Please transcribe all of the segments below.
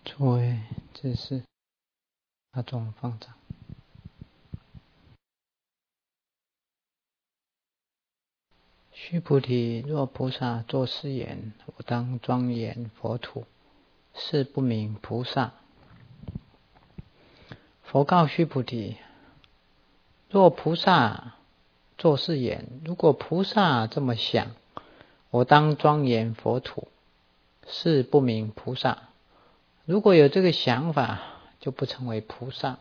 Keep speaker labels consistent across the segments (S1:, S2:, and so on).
S1: 诸位知识，大众方丈。须菩提，若菩萨作是言：我当庄严佛土，是不名菩萨。佛告须菩提：若菩萨作是言，如果菩萨这么想，我当庄严佛土，是不名菩萨。如果有这个想法，就不成为菩萨。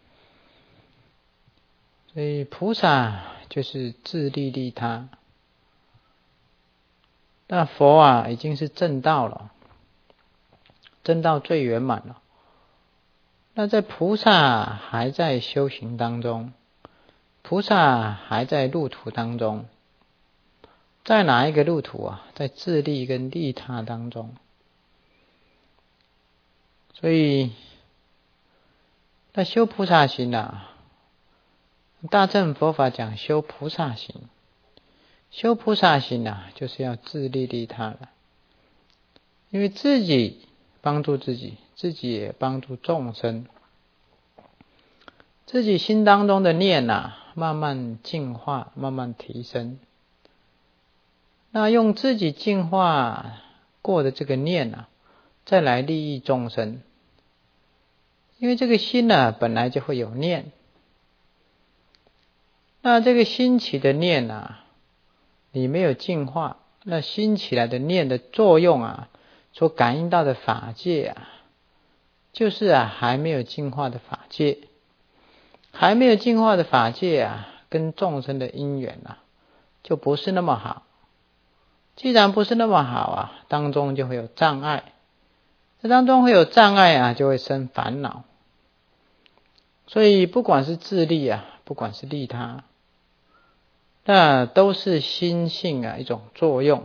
S1: 所以菩萨就是自利利他。那佛已经是正道了，正道最圆满了。那在菩萨还在修行当中，菩萨还在路途当中。在哪一个路途在自利跟利他当中。所以那修菩萨行大乘佛法讲修菩萨行。修菩萨行就是要自利利他了。因为自己帮助自己，自己也帮助众生。自己心当中的念慢慢净化，慢慢提升。那用自己净化过的这个念再来利益众生。因为这个心本来就会有念。那这个心起的念你没有净化，那心起来的念的作用所感应到的法界就是还没有净化的法界。还没有净化的法界跟众生的因缘就不是那么好。既然不是那么好当中就会有障碍。这当中会有障碍就会生烦恼。所以不管是自利不管是利他，那都是心性一种作用。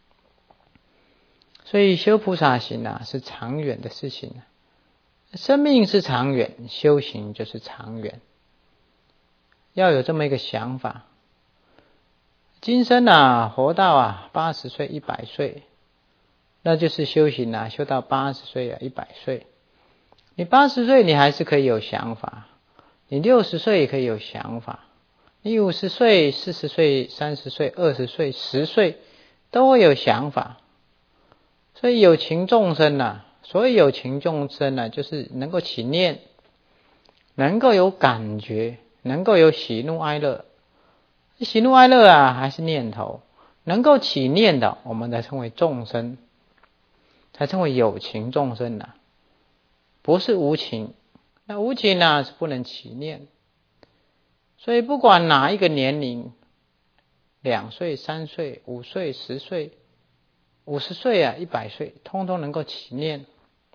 S1: 所以修菩萨行是长远的事情。生命是长远，修行就是长远。要有这么一个想法。今生活到80岁100岁，那就是修行修到80岁100岁。你80岁你还是可以有想法，你60岁也可以有想法，你50岁40岁30岁20岁10岁都会有想法。所以有情众生所谓有情众生就是能够起念，能够有感觉，能够有喜怒哀乐。喜怒哀乐还是念头，能够起念的我们才称为众生，才称为有情众生不是无情。那无情是不能起念。所以不管哪一个年龄，2岁3岁5岁10岁50岁100岁，通通能够起念。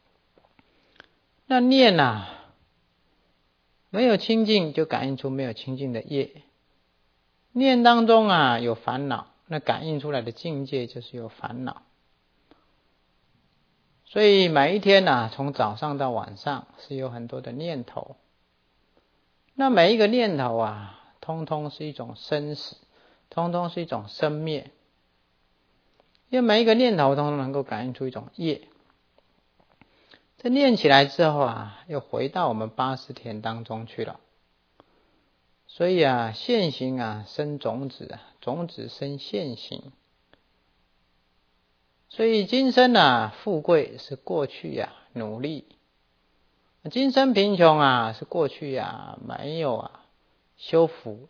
S1: 那念没有清净，就感应出没有清净的业。念当中有烦恼，那感应出来的境界就是有烦恼。所以每一天从早上到晚上是有很多的念头。那每一个念头通通是一种生死，通通是一种生灭。因为每一个念头通通能够感应出一种业。这念起来之后又回到我们80田当中去了。所以现行生种子，种子生现行。所以今生富贵是过去努力，今生贫穷是过去没有修福。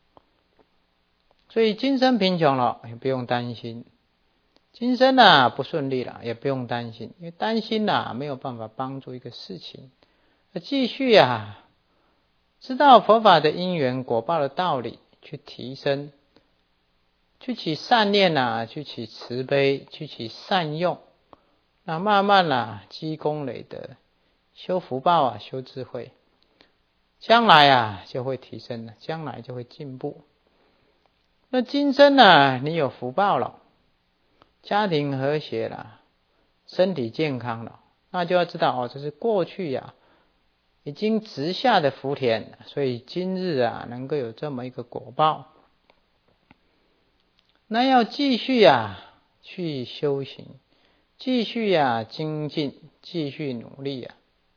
S1: 所以今生贫穷了也不用担心，今生不顺利了也不用担心。因为担心没有办法帮助一个事情。继续知道佛法的因缘果报的道理，去提升，去起善念去起慈悲，去起善用。那慢慢积功累德，修福报修智慧，将来就会提升了，将来就会进步。那今生你有福报了，家庭和谐了，身体健康了，那就要知道这是过去已经植下的福田。所以今日能够有这么一个果报。那要继续去修行， 继续精进，继续努力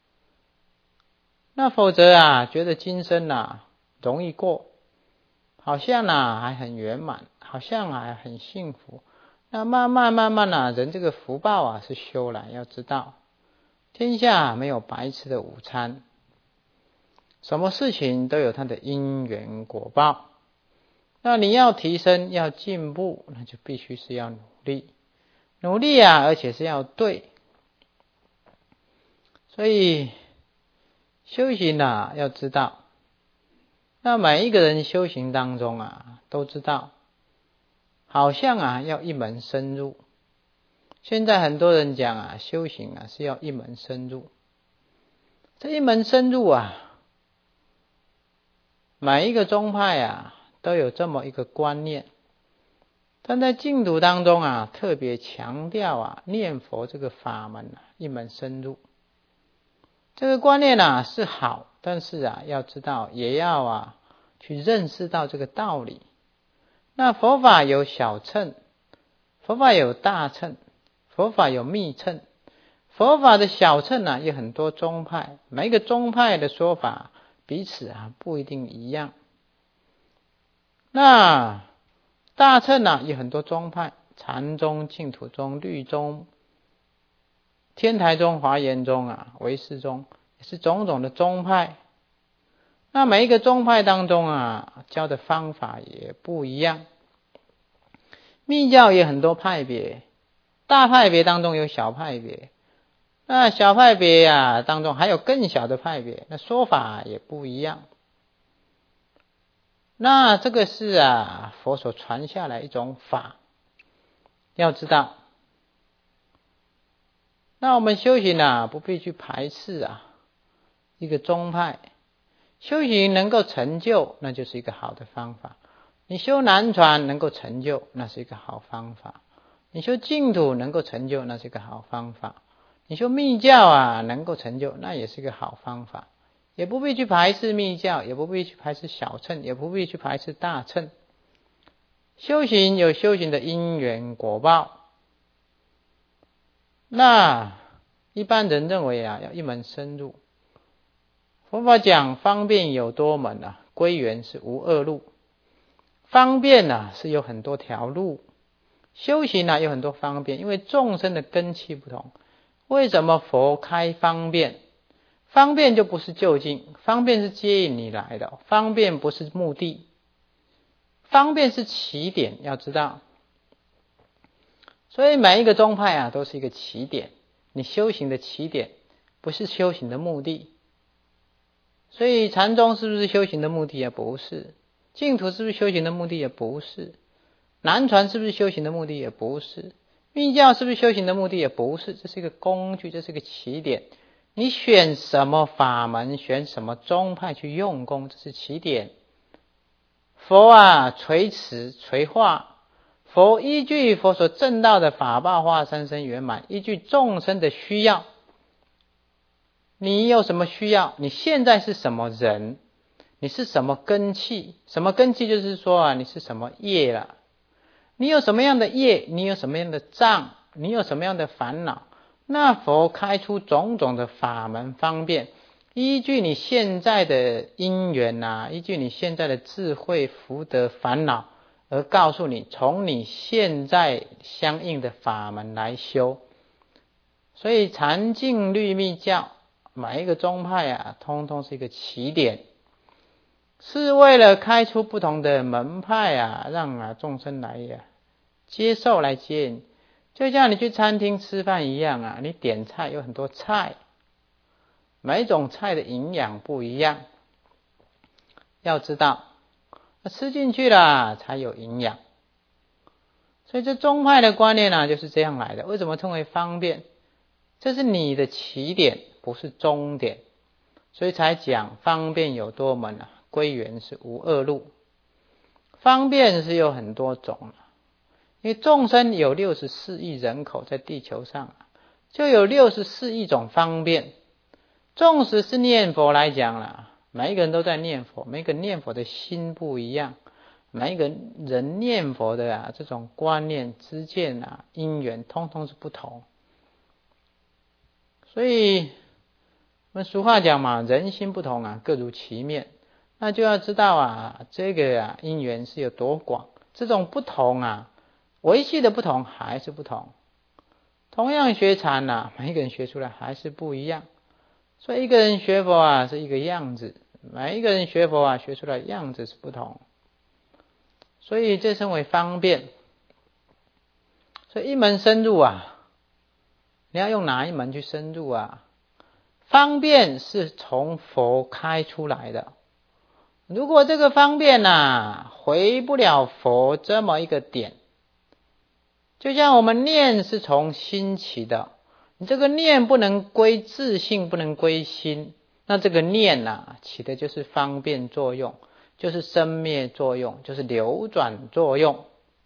S1: 那否则觉得今生容易过，好像还很圆满，好像还很幸福。那慢慢人这个福报是修来，要知道天下没有白吃的午餐，什么事情都有它的因缘果报。那你要提升要进步，那就必须是要努力而且是要对。所以修行要知道，那每一个人修行当中都知道，好像要一门深入。现在很多人讲修行是要一门深入。这一门深入每一个宗派都有这么一个观念，但在净土当中特别强调念佛这个法门一门深入。这个观念是好，但是要知道也要去认识到这个道理。那佛法有小乘，佛法有大乘，佛法有密乘。佛法的小乘有很多宗派，每一个宗派的说法彼此不一定一样。那大乘有很多宗派，禅宗、净土宗、律宗、天台宗、华严宗唯识宗，也是种种的宗派。那每一个宗派当中教的方法也不一样。密教也很多派别，大派别当中有小派别，那小派别当中还有更小的派别，那说法也不一样。那这个是佛所传下来一种法，要知道。那我们修行不必去排斥一个宗派，修行能够成就，那就是一个好的方法。你修南传能够成就，那是一个好方法。你修净土能够成就，那是一个好方法。你修密教能够成就，那也是一个好方法。也不必去排斥密教，也不必去排斥小乘，也不必去排斥大乘。修行有修行的因缘果报。那一般人认为要一门深入。佛法讲方便有多门归元是无二路。方便是有很多条路，修行有很多方便，因为众生的根器不同。为什么佛开方便？方便就不是就近，方便是接引你来的，方便不是目的，方便是起点，要知道。所以每一个宗派都是一个起点，你修行的起点，不是修行的目的。所以禅宗是不是修行的目的不是。净土是不是修行的目的也不是。南传是不是修行的目的也不是。密教是不是修行的目的也不是。这是一个工具，这是一个起点。你选什么法门，选什么宗派去用功，这是起点。佛垂慈垂化，佛依据佛所证道的法报化三身圆满，依据众生的需要。你有什么需要？你现在是什么人？你是什么根器？什么根器就是说你是什么业了。你有什么样的业，你有什么样的障，你有什么样的烦恼，那佛开出种种的法门方便，依据你现在的因缘依据你现在的智慧福德烦恼，而告诉你从你现在相应的法门来修。所以禅净律密教每一个宗派通通是一个起点，是为了开出不同的门派让众生来接受来接引。就像你去餐厅吃饭一样你点菜有很多菜，每一种菜的营养不一样，要知道吃进去了才有营养。所以这宗派的观念就是这样来的。为什么称为方便？这是你的起点，不是终点，所以才讲方便有多门归元是无二路。方便是有很多种因为众生有64亿人口在地球上就有64亿种方便。纵使是念佛来讲每一个人都在念佛，每一个念佛的心不一样，每一个人念佛的这种观念知见因缘通通是不同。 所以我们俗话讲嘛，人心不同啊，各如其面。那就要知道啊，这个因缘是有多广。这种不同啊，维系的不同还是不同。同样学禅啊，每一个人学出来还是不一样。所以一个人学佛啊是一个样子，每一个人学佛啊学出来的样子是不同。所以这称为方便。所以一门深入啊，你要用哪一门去深入啊？方便是从佛开出来的。如果这个方便啊回不了佛这么一个点，就像我们念是从心起的，你这个念不能归自性，不能归心，那这个念啊起的就是方便作用，就是生灭作用，就是流转作用。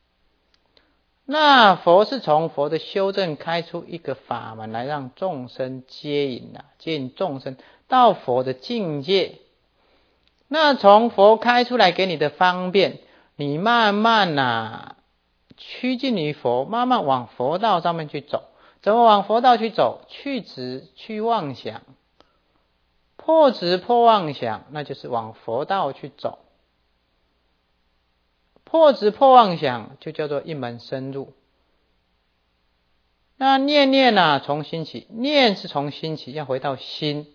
S1: 那佛是从佛的修正开出一个法门来让众生接引接引众生到佛的境界。那从佛开出来给你的方便，你慢慢趋近于佛，慢慢往佛道上面去走。怎么往佛道去走？去执去妄想，破执破妄想，那就是往佛道去走。破执破妄想就叫做一门深入。那念从心起，念是从心起，要回到心。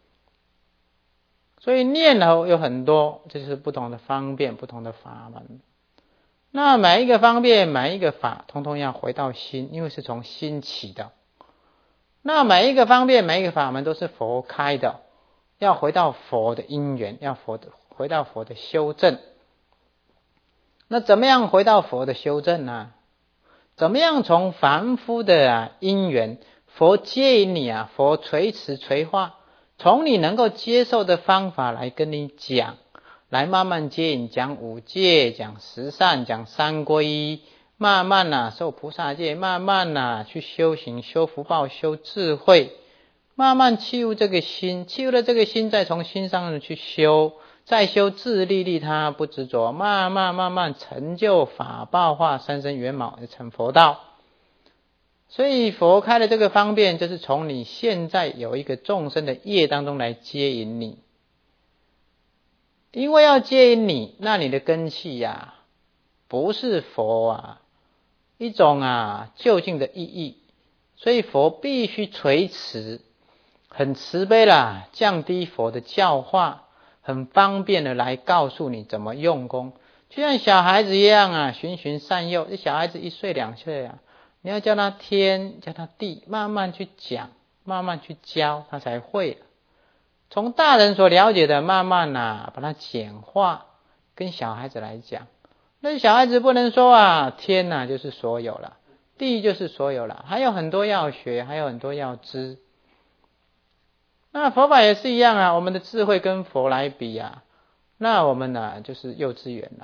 S1: 所以念头有很多，这就是不同的方便，不同的法门。那每一个方便，每一个法，通通要回到心，因为是从心起的。那每一个方便，每一个法门都是佛开的，要回到佛的因缘，要回到佛的修正。那怎么样回到佛的修正呢？怎么样从凡夫的因缘，佛接引你佛垂慈垂化，从你能够接受的方法来跟你讲，来慢慢接引，讲五戒，讲十善，讲三皈依，慢慢受菩萨戒，慢慢去修行，修福报，修智慧，慢慢契入这个心，契入了这个心，再从心上去修，再修自利利他，不执着，慢慢成就法报化三身圆满，成佛道。所以佛开的这个方便，就是从你现在有一个众生的业当中来接引你。因为要接引你，那你的根器不是佛一种究竟的意义。所以佛必须垂慈，很慈悲降低佛的教化，很方便的来告诉你怎么用功。就像小孩子一样循循善诱。这小孩子1岁2岁你要教他天，教他地，慢慢去讲，慢慢去教，他才会。从大人所了解的，慢慢把它简化，跟小孩子来讲。那小孩子不能说天就是所有了，地就是所有了，还有很多要学，还有很多要知。那佛法也是一样我们的智慧跟佛来比那我们就是幼稚园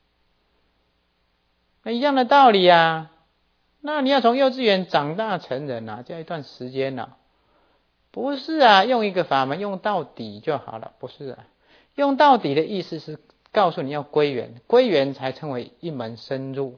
S1: 那一样的道理那你要从幼稚园长大成人就要一段时间不是用一个法门用到底就好了，不是用到底的意思是告诉你要归元，归元才称为一门深入。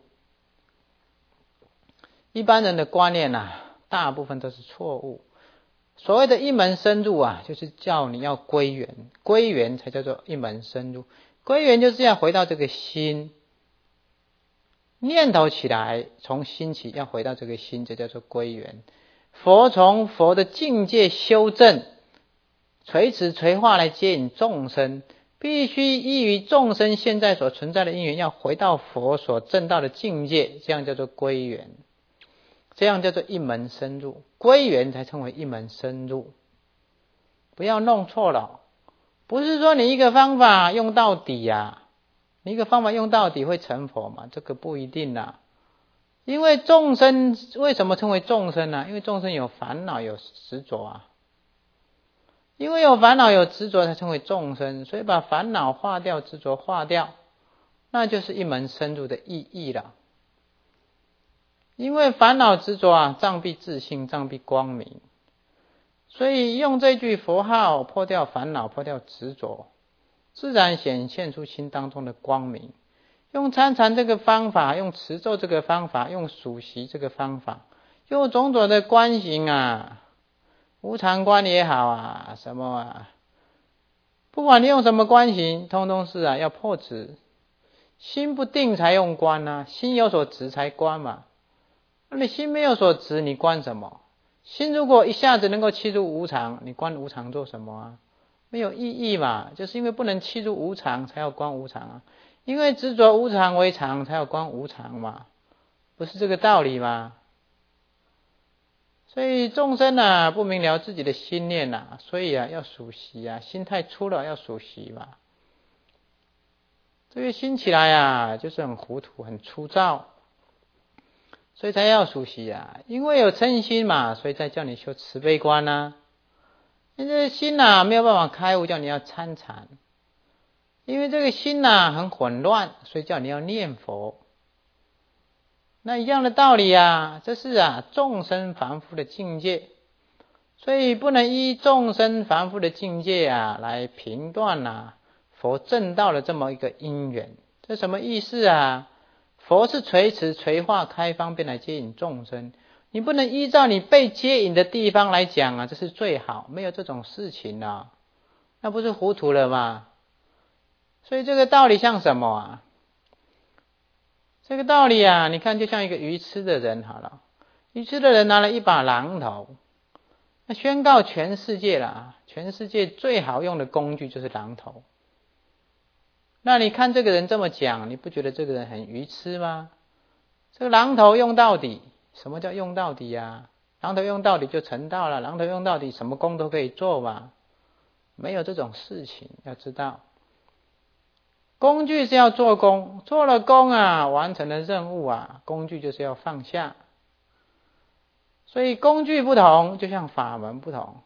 S1: 一般人的观念大部分都是错误。所谓的一门深入就是叫你要归元，归元才叫做一门深入。归元就是要回到这个心，念头起来，从心起，要回到这个心，这叫做归元。佛从佛的境界修正，垂慈垂化来接引众生，必须依于众生现在所存在的因缘，要回到佛所证到的境界，这样叫做归元，这样叫做一门深入。归元才称为一门深入，不要弄错了。不是说你一个方法用到底你一个方法用到底会成佛嘛？这个不一定因为众生为什么称为众生因为众生有烦恼有执着因为有烦恼有执着才称为众生，所以把烦恼化掉，执着化掉，那就是一门深入的意义了。因为烦恼执着障蔽自性，障蔽光明，所以用这句佛号破掉烦恼，破掉执着，自然显现出心当中的光明。用参禅这个方法，用持咒这个方法，用数息这个方法，用种种的观行无常观也好啊，什么啊，不管你用什么观行，通通是要破执。心不定才用观啊，心有所执才观嘛。那你心没有所执，你观什么？心如果一下子能够契入无常，你观无常做什么啊？没有意义嘛，就是因为不能契入无常，才要观无常啊。因为执着无常为常，才要观无常嘛，不是这个道理吗？所以众生不明了自己的心念所以要数息心态粗了要数息嘛。这个心起来就是很糊涂很粗糙，所以才要数息因为有嗔心嘛，所以才叫你修慈悲观因为心没有办法开悟，叫你要参禅。因为这个心很混乱，所以叫你要念佛。那一样的道理这是众生凡夫的境界，所以不能依众生凡夫的境界来评断佛正道的这么一个因缘。这什么意思佛是垂慈垂化开方便来接引众生，你不能依照你被接引的地方来讲这是最好，没有这种事情那不是糊涂了吗？所以这个道理像什么这个道理你看就像一个愚痴的人好了，愚痴的人拿了一把榔头，那宣告全世界全世界最好用的工具就是榔头。那你看这个人这么讲，你不觉得这个人很愚痴吗？这个榔头用到底，什么叫用到底榔头用到底就成道了，榔头用到底什么功都可以做嘛，没有这种事情，要知道。工具是要做工，做了工完成了任务工具就是要放下。所以工具不同，就像法门不同。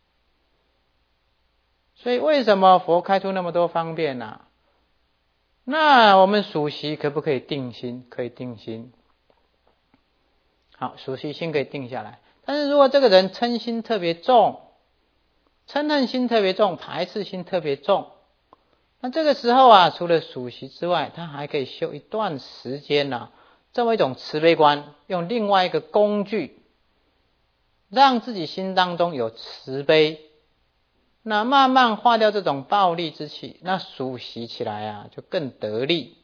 S1: 所以为什么佛开出那么多方便那我们数息可不可以定心？可以定心。好，数息心可以定下来。但是如果这个人嗔心特别重，嗔恨心特别重，排斥心特别重，那这个时候除了数息之外，他还可以修一段时间这么一种慈悲观，用另外一个工具让自己心当中有慈悲，那慢慢化掉这种暴戾之气，那数息起来就更得力。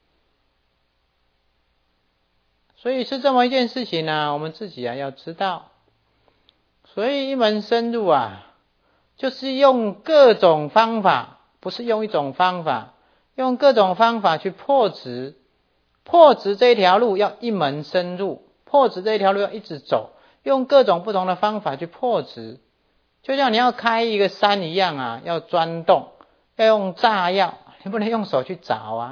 S1: 所以是这么一件事情我们自己要知道。所以一门深入就是用各种方法，不是用一种方法，用各种方法去破执。破执这条路要一门深入，破执这条路要一直走，用各种不同的方法去破执。就像你要开一个山一样要钻洞，要用炸药，你不能用手去找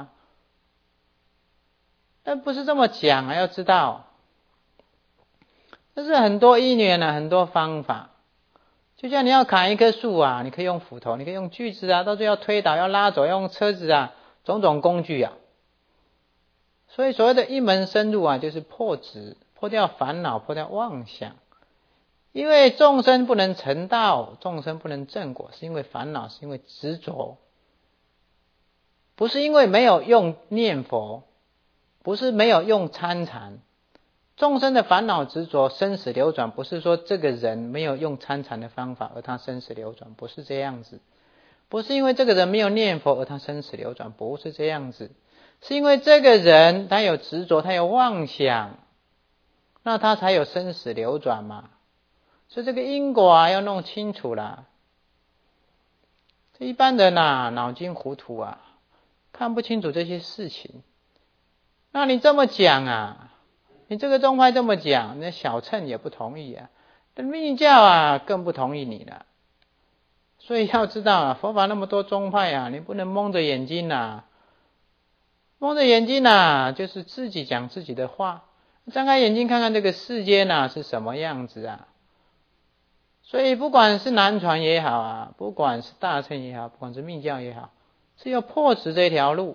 S1: 但不是这么讲要知道。这是很多因缘很多方法。就像你要砍一棵树你可以用斧头，你可以用锯子到最后要推倒要拉走，要用车子种种工具所以所谓的一门深入就是破执，破掉烦恼，破掉妄想。因为众生不能成道，众生不能正果，是因为烦恼，是因为执着，不是因为没有用念佛，不是没有用参禅。众生的烦恼执着生死流转，不是说这个人没有用参禅的方法而他生死流转，不是这样子。不是因为这个人没有念佛而他生死流转，不是这样子。是因为这个人他有执着，他有妄想，那他才有生死流转嘛。所以这个因果要弄清楚啦。这一般人脑筋糊涂看不清楚这些事情。那你这么讲你这个宗派这么讲，那小乘也不同意那密教更不同意你了。所以要知道佛法那么多宗派你不能蒙着眼睛蒙着眼睛就是自己讲自己的话，张开眼睛看看这个世间是什么样子所以不管是南传也好不管是大乘也好，不管是密教也好，是要破除这条路，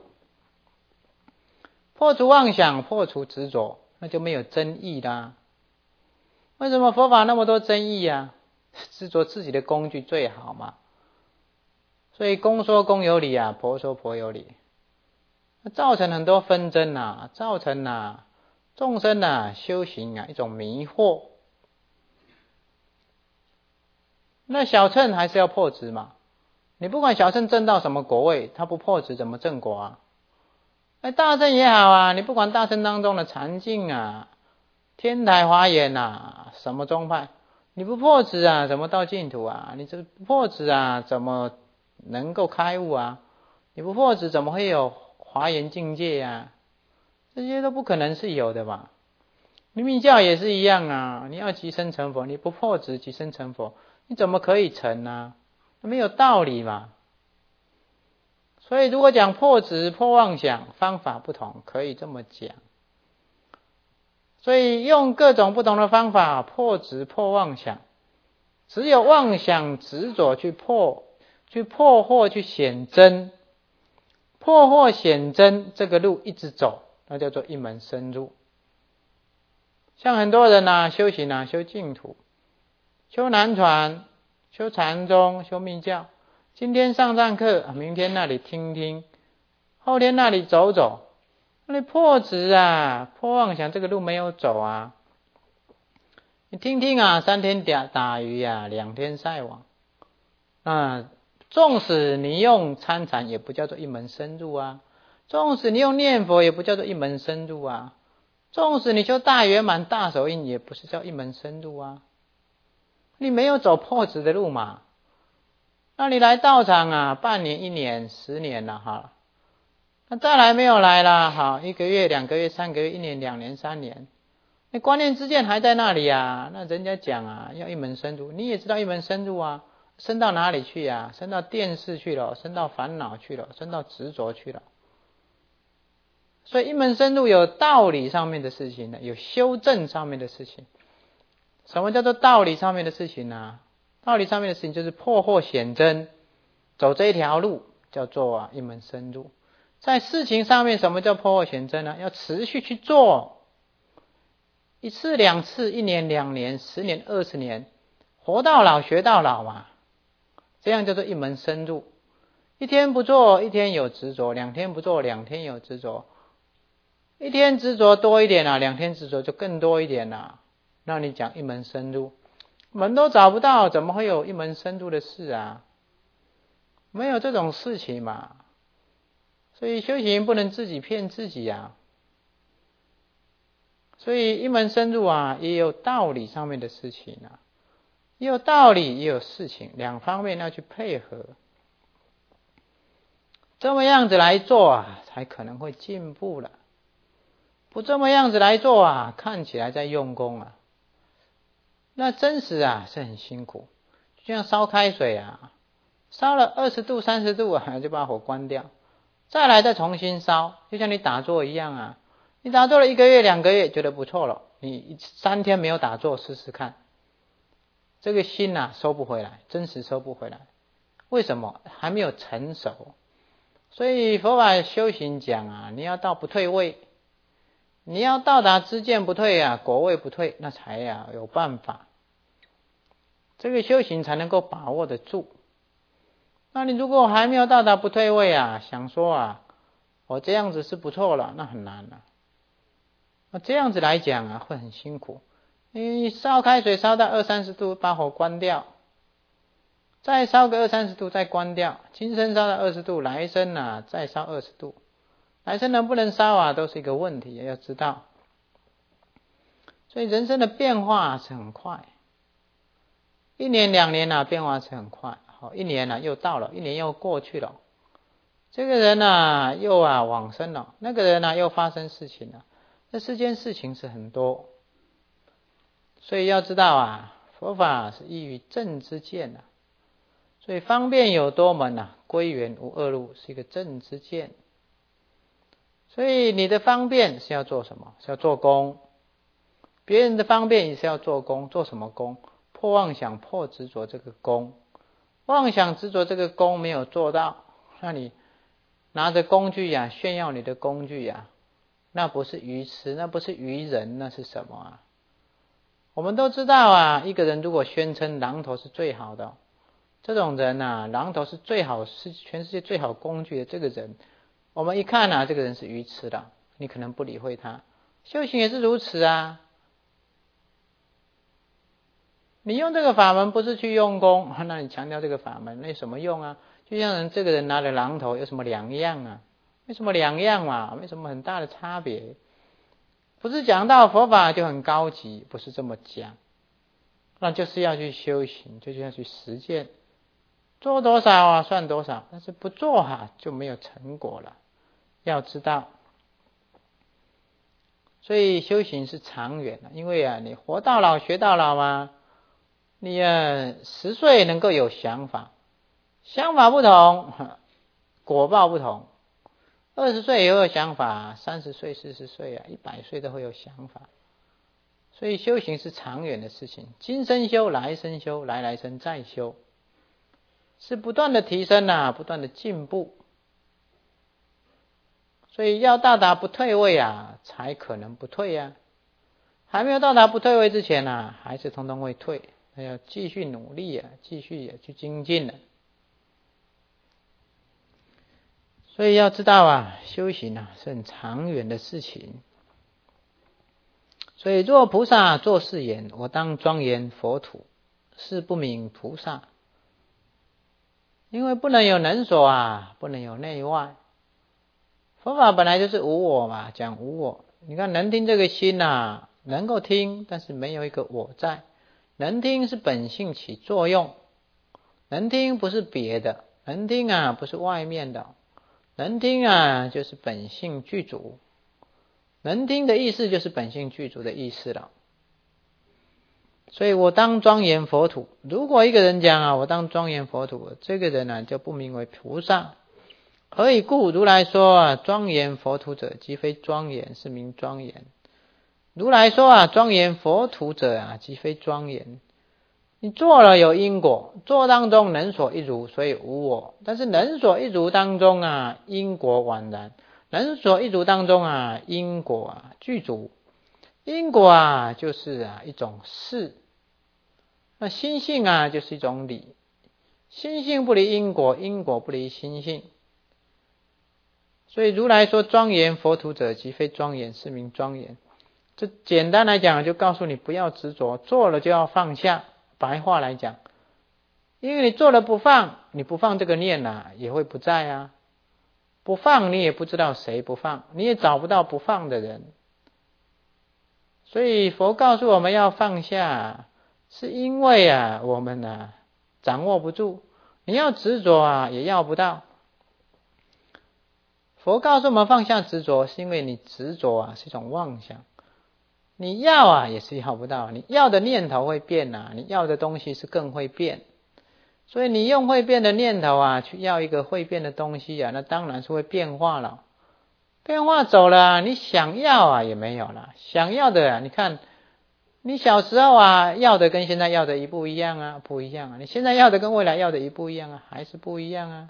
S1: 破除妄想，破除执着，那就没有争议啦。为什么佛法那么多争议执着自己的工具最好嘛。所以公说公有理婆说婆有理，造成很多纷争造成众生修行一种迷惑。 那小乘还是要破执嘛。你不管小乘证到什么果位，他不破执怎么证果啊？大乘也好啊，你不管大乘当中的禅净啊、天台华严啊，什么宗派，你不破执啊，怎么到净土啊？你这不破执啊，怎么能够开悟啊？你不破执，怎么会有华严境界啊？这些都不可能是有的吧？明密教也是一样啊，你要即生成佛，你不破执即生成佛，你怎么可以成啊？没有道理嘛。所以如果讲破执破妄想，方法不同，可以这么讲。所以用各种不同的方法破执破妄想，只有妄想执着去破惑去显真，破惑显真这个路一直走，那叫做一门深入。像很多人啊，修行啊，修净土，修南传，修禅宗，修密教，今天上课，明天那里听听，后天那里走走，那你破执啊，破妄想这个路没有走啊。你听听啊，3天打鱼啊，2天晒网啊。纵使你用参禅，也不叫做一门深入啊。纵使你用念佛，也不叫做一门深入啊。纵使你修大圆满大手印，也不是叫一门深入啊。你没有走破执的路嘛。那你来道场啊，半年、1年、10年了哈。那再来没有来了，好，1个月、2个月、3个月、1年、2年、3年，那观念之见还在那里啊。那人家讲啊，要一门深入，你也知道一门深入啊，深到哪里去啊？深到电视去了，深到烦恼去了，深到执着去了。所以一门深入有道理上面的事情呢，有修正上面的事情。什么叫做道理上面的事情呢？道理上面的事情就是破惑显真，走这一条路叫做一门深入。在事情上面，什么叫破惑显真呢？要持续去做，1次2次，1年2年10年20年，活到老学到老嘛，这样叫做一门深入。1天不做1天有执着，2天不做2天有执着，1天执着多一点2天执着就更多一点那你讲一门深入，门都找不到，怎么会有一门深入的事啊？没有这种事情嘛。所以修行不能自己骗自己啊。所以一门深入啊，也有道理上面的事情啊，也有道理也有事情，两方面要去配合，这么样子来做啊，才可能会进步了。不这么样子来做啊，看起来在用功啊，那真实啊是很辛苦。就像烧开水啊，烧了20度30度啊，就把火关掉，再来再重新烧，就像你打坐一样啊。你打坐了1个月2个月觉得不错了，你3天没有打坐试试看，这个心啊收不回来，真实收不回来。为什么？还没有成熟。所以佛法修行讲啊，你要到不退位，你要到达知见不退啊，果位不退，那才有办法，这个修行才能够把握得住。那你如果还没有到达不退位啊，想说啊我这样子是不错了，那很难啊。那这样子来讲啊会很辛苦。你烧开水烧到20-30度把火关掉，再烧个20-30度再关掉，今生烧到20度，来生啊再烧20度，来生能不能烧啊都是一个问题，也要知道。所以人生的变化是很快，1年2年啊变化是很快。好，1年啊又到了，1年又过去了，这个人啊又往生了，那个人啊又发生事情了，这世间事情是很多。所以要知道啊，佛法是依于正知见啊，所以方便有多门啊，归元无二路是一个正知见。所以你的方便是要做什么？是要做功。别人的方便也是要做功，做什么功？破妄想破执着这个功。妄想执着这个功没有做到，那你拿着工具啊炫耀你的工具啊，那不是愚痴，那不是愚人，那是什么啊？我们都知道啊，一个人如果宣称榔头是最好的，这种人啊，榔头是最好，是全世界最好工具的这个人，我们一看啊，这个人是愚痴的，你可能不理会他。修行也是如此啊。 你用这个法门不是去用功，那你强调这个法门，那有什么用啊？就像这个人拿着榔头有什么两样啊？没什么两样嘛，没什么很大的差别。不是讲到佛法就很高级，不是这么讲。那就是要去修行，就是要去实践，做多少啊算多少，但是不做就没有成果了。要知道，所以修行是长远的，因为你活到老学到老嘛。你10岁能够有想法，想法不同，果报不同。20岁也会有想法，30岁、40岁100岁都会有想法。所以修行是长远的事情，今生修，来生修，来来生再修，是不断的提升不断的进步。所以要到达不退位才可能不退还没有到达不退位之前还是通通会退。要继续努力继续去精进所以要知道修行是很长远的事情。所以若菩萨作是言，我当庄严佛土，是不名菩萨。因为不能有能所不能有内外。佛法本来就是无我嘛，讲无我。你看能听这个心能够听，但是没有一个我在。能听是本性起作用，能听不是别的，能听不是外面的，能听就是本性具足。能听的意思就是本性具足的意思了。所以我当庄严佛土，如果一个人讲我当庄严佛土，这个人就不名为菩萨。何以故？如来说庄严佛土者，即非庄严，是名庄严。如来说庄严佛土者即非庄严。你做了有因果，做当中能所一如，所以无我。但是能所一如当中因果宛然，能所一如当中因果具足。因果就是一种事，那心性就是一种理。心性不离因果，因果不离心性。所以如来说庄严佛土者，即非庄严，是名庄严。这简单来讲就告诉你不要执着，做了就要放下。白话来讲，因为你做了不放，你不放这个念也会不在不放你也不知道谁不放，你也找不到不放的人。所以佛告诉我们要放下，是因为我们掌握不住。你要执着也要不到。佛告诉我们放下执着，是因为你执着是一种妄想。你要也是要不到，你要的念头会变你要的东西是更会变。所以你用会变的念头去要一个会变的东西那当然是会变化了。变化走了你想要也没有了。想要的你看你小时候要的跟现在要的一不一样不一样你现在要的跟未来要的一不一样还是不一样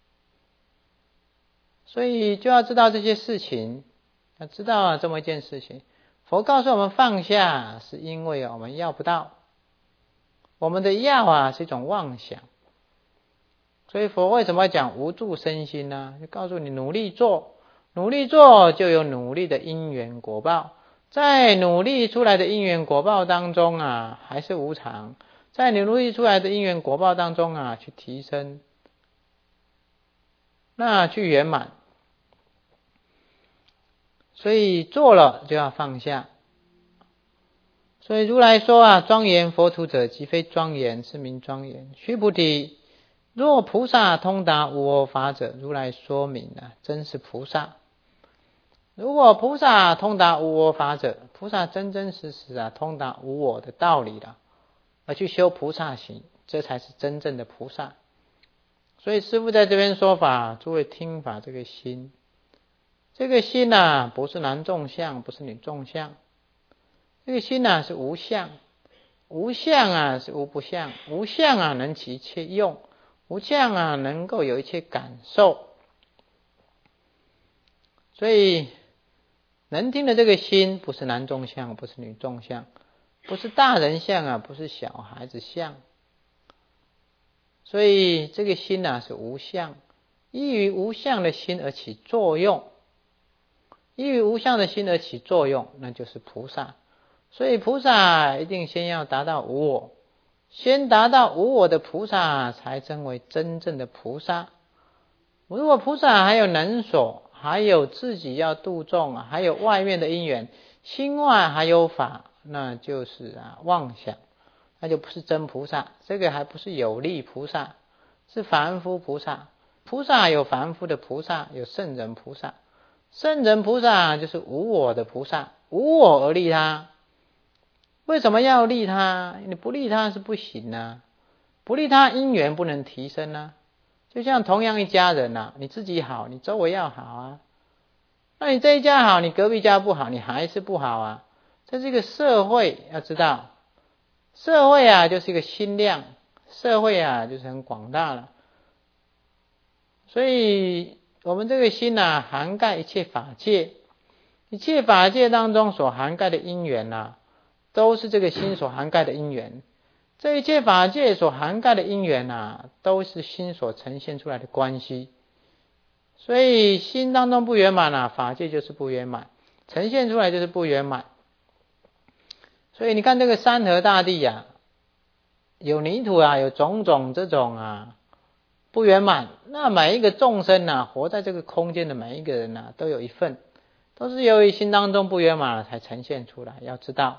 S1: 所以就要知道这些事情，要知道这么一件事情。佛告诉我们放下，是因为我们要不到。我们的要是一种妄想。所以佛为什么要讲无住身心呢？就告诉你努力做，努力做就有努力的因缘果报。在努力出来的因缘果报当中还是无常。在你努力出来的因缘果报当中去提升，那去圆满。所以做了就要放下。所以如来说庄严佛土者，即非庄严，是名庄严。须菩提，若菩萨通达无我法者，如来说明真是菩萨。如果菩萨通达无我法者，菩萨真真实实通达无我的道理了，而去修菩萨行，这才是真正的菩萨。所以师父在这边说法，诸位听法这个心，这个心不是男众相，不是女众相。这个心是无相，无相是无不相，无相能起一切用，无相能够有一切感受。所以能听的这个心不是男众相，不是女众相，不是大人相不是小孩子相。所以这个心是无相，依于无相的心而起作用，依于无相的心而起作用，那就是菩萨。所以菩萨一定先要达到无我， 先达到无我的菩萨，才称为真正的菩萨。如果菩萨还有能所，还有自己要度众，还有外面的因缘，心外还有法，那就是妄想，那就不是真菩萨。这个还不是有力菩萨，是凡夫菩萨。菩萨有凡夫的菩萨，有圣人菩萨。圣人菩萨就是无我的菩萨，无我而利他。为什么要利他？你不利他是不行啊，不利他因缘不能提升啊。就像同样一家人啊，你自己好，你周围要好啊。那你这一家好，你隔壁家不好，你还是不好啊。这是一个社会，要知道，社会就是一个心量，社会就是很广大了。所以我们这个心涵盖一切法界，一切法界当中所涵盖的因缘都是这个心所涵盖的因缘。这一切法界所涵盖的因缘都是心所呈现出来的关系。所以心当中不圆满法界就是不圆满，呈现出来就是不圆满。所以你看这个山河大地有泥土有种种这种不圆满。那每一个众生活在这个空间的每一个人都有一份，都是由于心当中不圆满才呈现出来，要知道。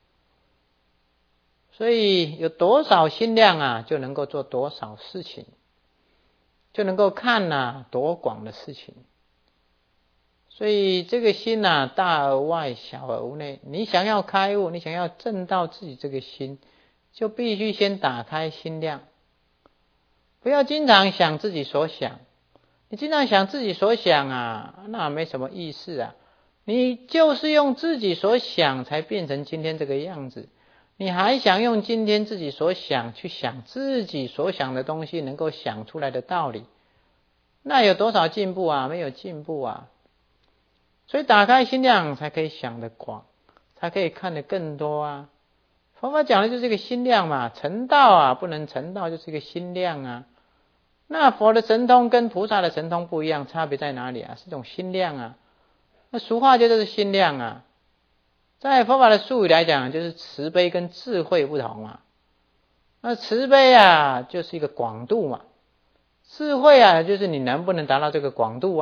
S1: 所以有多少心量就能够做多少事情，就能够看多广的事情。所以这个心大而外，小而无内。你想要开悟，你想要证到自己这个心，就必须先打开心量。不要经常想自己所想，你经常想自己所想那没什么意思你就是用自己所想才变成今天这个样子，你还想用今天自己所想去想自己所想的东西能够想出来的道理，那有多少进步没有进步所以打开心量才可以想得广，才可以看得更多佛法讲的就是一个心量嘛，成道不能成道就是一个心量那佛的神通跟菩萨的神通不一样，差别在哪里是一种心量那俗话就是心量在佛法的术语来讲，就是慈悲跟智慧不同那慈悲就是一个广度嘛，智慧就是你能不能达到这个广度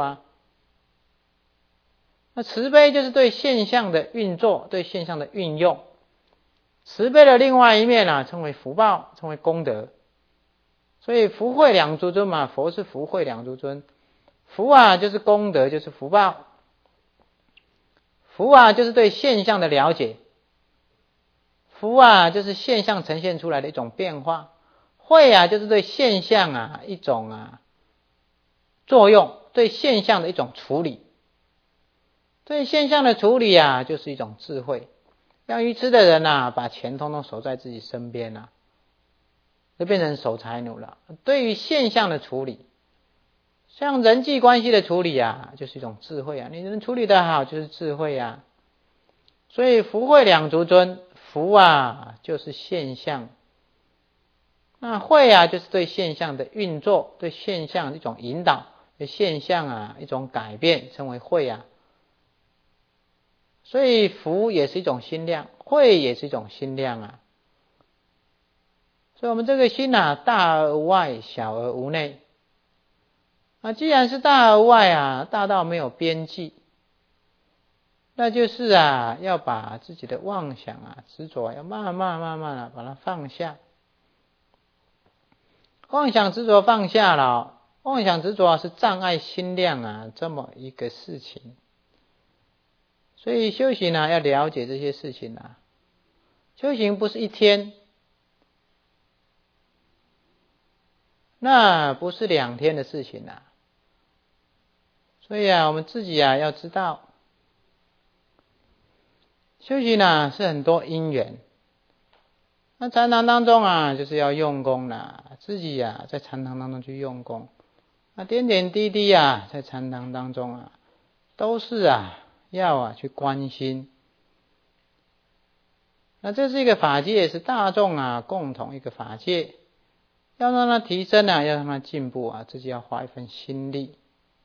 S1: 那慈悲就是对现象的运作，对现象的运用。慈悲的另外一面称为福报，称为功德。所以福慧两足尊嘛，佛是福慧两足尊。福就是功德，就是福报。福就是对现象的了解，福就是现象呈现出来的一种变化。慧就是对现象一种作用，对现象的一种处理。对现象的处理就是一种智慧。像愚痴的人把钱通通守在自己身边就变成守财奴了。对于现象的处理，像人际关系的处理就是一种智慧你能处理得好就是智慧所以福慧两足尊，福就是现象，那慧就是对现象的运作，对现象一种引导，对现象一种改变，称为慧所以福也是一种心量，慧也是一种心量所以我们这个心大而无外，小而无内既然是大而外大到没有边际，那就是要把自己的妄想执着要慢慢把它放下。妄想执着放下了，妄想执着是障碍心量这么一个事情。所以修行要了解这些事情修行不是一天，那不是2天的事情所以我们自己要知道，修行是很多因缘。那禅堂当中就是要用功自己在禅堂当中去用功。那点点滴滴在禅堂当中都是要去关心。那这是一个法界，是大众共同一个法界，要让它提升要让它进步自己要花一份心力。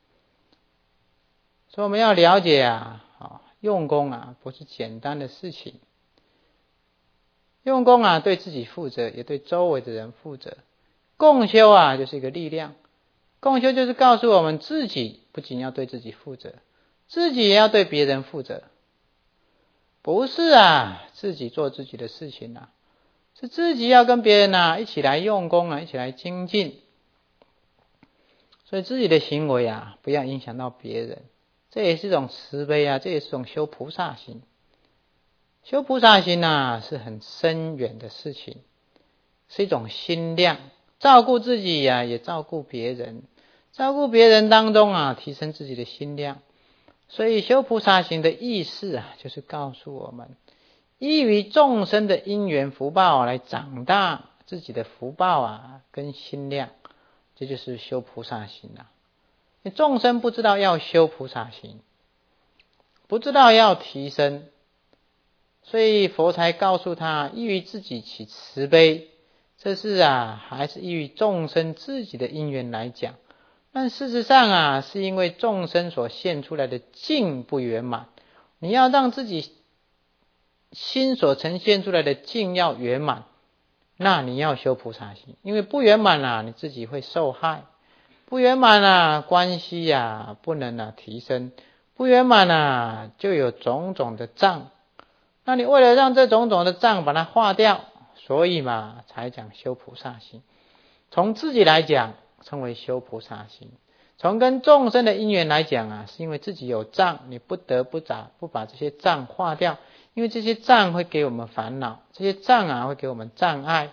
S1: 所以我们要了解用功不是简单的事情。 用功啊，对自己负责，也对周围的人负责。共修啊，就是一个力量。共修就是告诉我们自己不仅要对自己负责，自己也要对别人负责。不是啊，自己做自己的事情啊，是自己要跟别人啊一起来用功啊，一起来精进。所以自己的行为啊，不要影响到别人，这也是一种慈悲啊，这也是一种修菩萨行。修菩萨行啊，是很深远的事情，是一种心量，照顾自己啊，也照顾别人。照顾别人当中啊，提升自己的心量。所以修菩萨行的意思啊，就是告诉我们，依于众生的因缘福报来长大自己的福报啊，跟心量，这就是修菩萨行啊。众生不知道要修菩萨行，不知道要提升，所以佛才告诉他，依于自己起慈悲，这是啊，还是依于众生自己的因缘来讲。但事实上啊，是因为众生所现出来的境不圆满，你要让自己心所呈现出来的境要圆满，那你要修菩萨行。因为不圆满啊，你自己会受害；不圆满啊，关系啊不能啊提升；不圆满啊，就有种种的障。那你为了让这种种的障把它化掉，所以嘛，才讲修菩萨行。从自己来讲，称为修菩萨行；从跟众生的因缘来讲啊，是因为自己有障，你不得不把这些障化掉，因为这些障会给我们烦恼，这些障啊会给我们障碍。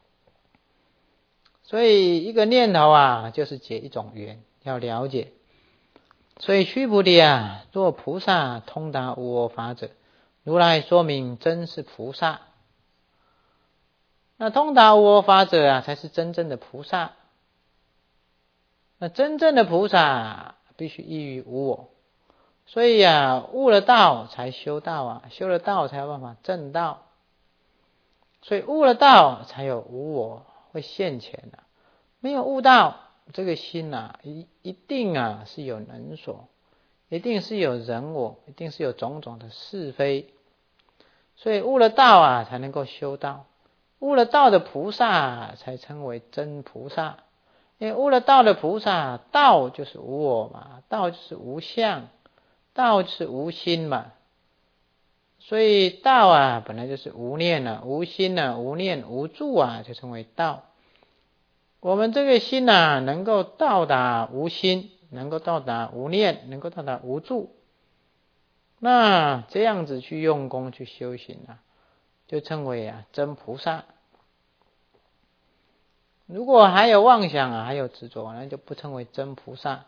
S1: 所以一个念头啊，就是结一种缘，要了解。所以须菩提啊，若菩萨通达无我法者，如来说明真是菩萨。那通达无我法者啊，才是真正的菩萨。那真正的菩萨必须依于无我，所以啊，悟了道才修道啊，修了道才有办法证道。所以悟了道才有无我会现前啊，没有悟道，这个心啊，一定啊是有能所，一定是有人我，一定是有种种的是非。所以悟了道啊，才能够修道。悟了道的菩萨才称为真菩萨。因为悟了道的菩萨，道就是无我嘛，道就是无相，道就是无心嘛。所以道啊，本来就是无念啊，无心啊，无念无住啊，就称为道。我们这个心啊，能够到达无心，能够到达无念，能够到达无住，那这样子去用功去修行啊，就称为啊真菩萨。如果还有妄想啊，还有执着，那就不称为真菩萨，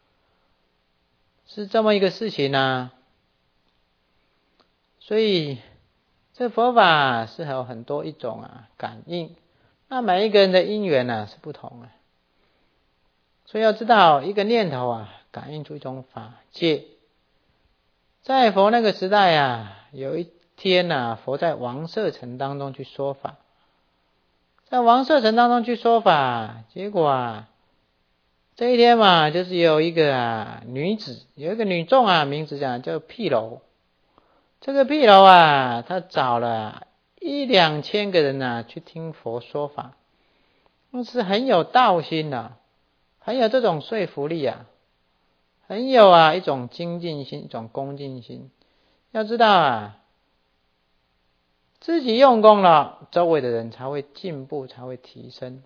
S1: 是这么一个事情啊。所以这佛法是有很多一种啊感应，那每一个人的因缘啊是不同的，所以要知道一个念头啊感应出一种法界。在佛那个时代啊，有一天啊，佛在王舍城当中去说法。在王舍城当中去说法，结果啊，这一天嘛，就是有一个啊女子，有一个女众啊，名字叫毗楼。这个毗楼啊，她找了1-2千个人啊去听佛说法，那是很有道心的，很有这种说服力啊，很有啊一种精进心，一种恭敬心。要知道啊，自己用功了，周围的人才会进步，才会提升。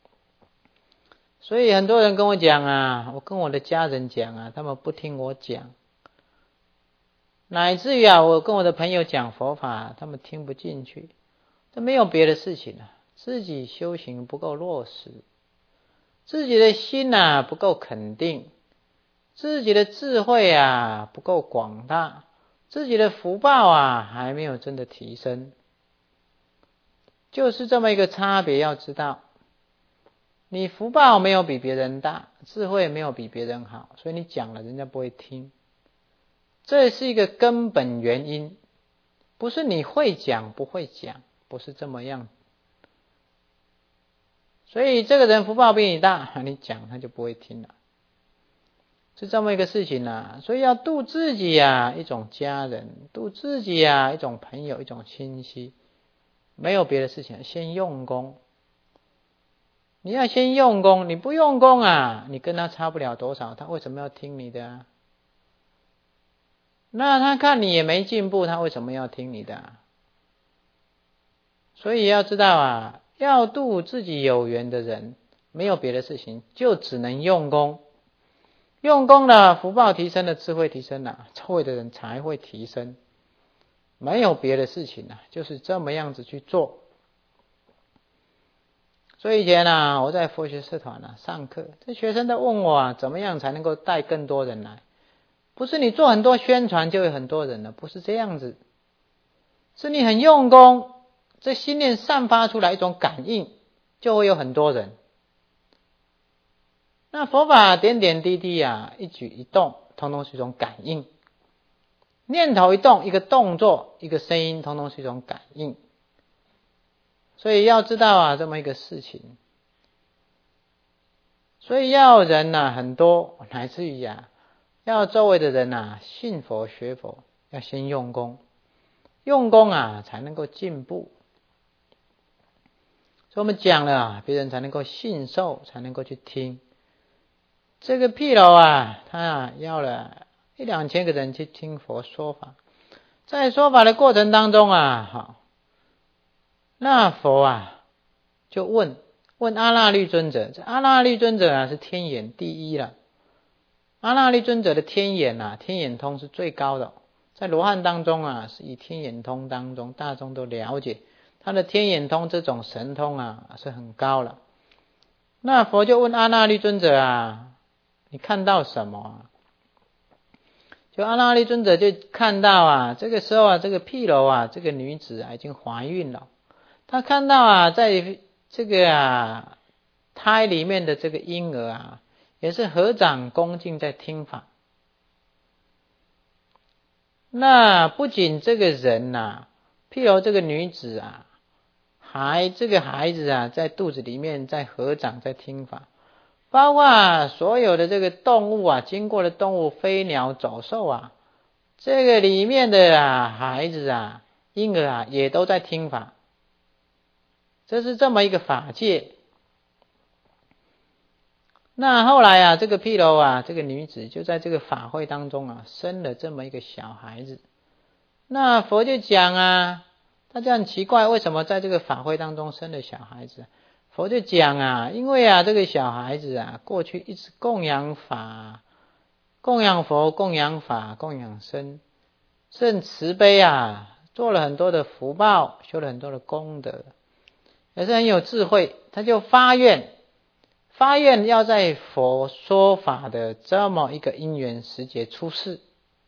S1: 所以很多人跟我讲啊，我跟我的家人讲啊，他们不听我讲，乃至于啊，我跟我的朋友讲佛法，他们听不进去。这没有别的事情啊，自己修行不够落实，自己的心啊不够肯定，自己的智慧啊不够广大，自己的福报啊还没有真的提升。就是这么一个差别，要知道你福报没有比别人大，智慧没有比别人好，所以你讲了人家不会听，这是一个根本原因，不是你会讲不会讲，不是这么样。所以这个人福报比你大，你讲他就不会听了，是这么一个事情啊。所以要度自己啊，一种家人；度自己啊，一种朋友，一种亲戚。 没有别的事情，先用功。你要先用功，你不用功啊，你跟他差不了多少，他为什么要听你的啊？那他看你也没进步，他为什么要听你的啊？所以要知道啊，要度自己有缘的人，没有别的事情，就只能用功。用功了，福报提升了，智慧提升了，智慧的人才会提升。没有别的事情啊，就是这么样子去做。所以以前啊，我在佛学社团啊上课，这学生都问我啊，怎么样才能够带更多人来？不是你做很多宣传就有很多人了，不是这样子，是你很用功，这心念散发出来一种感应，就会有很多人。那佛法点点滴滴啊，一举一动，通通是一种感应。念头一动，一个动作，一个声音，通通是一种感应。所以要知道啊，这么一个事情。所以要人啊很多，乃至于啊，要周围的人啊信佛学佛，要先用功，用功啊才能够进步。所以我们讲了啊，别人才能够信受，才能够去听。这个毗楼啊，他啊要了1-2千个人去听佛说法，在说法的过程当中啊，好，那佛啊就问阿那律尊者，这阿那律尊者啊是天眼第一了。阿那律尊者的天眼啊，天眼通是最高的，在罗汉当中啊，是以天眼通当中大众都了解，他的天眼通这种神通啊是很高了。那佛就问阿那律尊者啊，你看到什么啊？就阿那律尊者就看到啊，这个时候啊，这个毗楼啊，这个女子啊已经怀孕了。他看到啊，在这个啊胎里面的这个婴儿啊，也是合掌恭敬在听法。那不仅这个人啊，毗楼这个女子啊，这个孩子啊，在肚子里面在合掌在听法。包括所有的这个动物啊，经过的动物，飞鸟走兽啊，这个里面的啊孩子啊，婴儿啊，也都在听法。这是这么一个法界。那后来啊，这个毗楼啊，这个女子就在这个法会当中啊，生了这么一个小孩子。那佛就讲啊，他就很奇怪，为什么在这个法会当中生了小孩子？佛就讲啊，因为啊，这个小孩子啊，过去一直供养法、供养佛、供养法、供养僧，是很慈悲啊，做了很多的福报，修了很多的功德，也是很有智慧。他就发愿要在佛说法的这么一个因缘时节出世，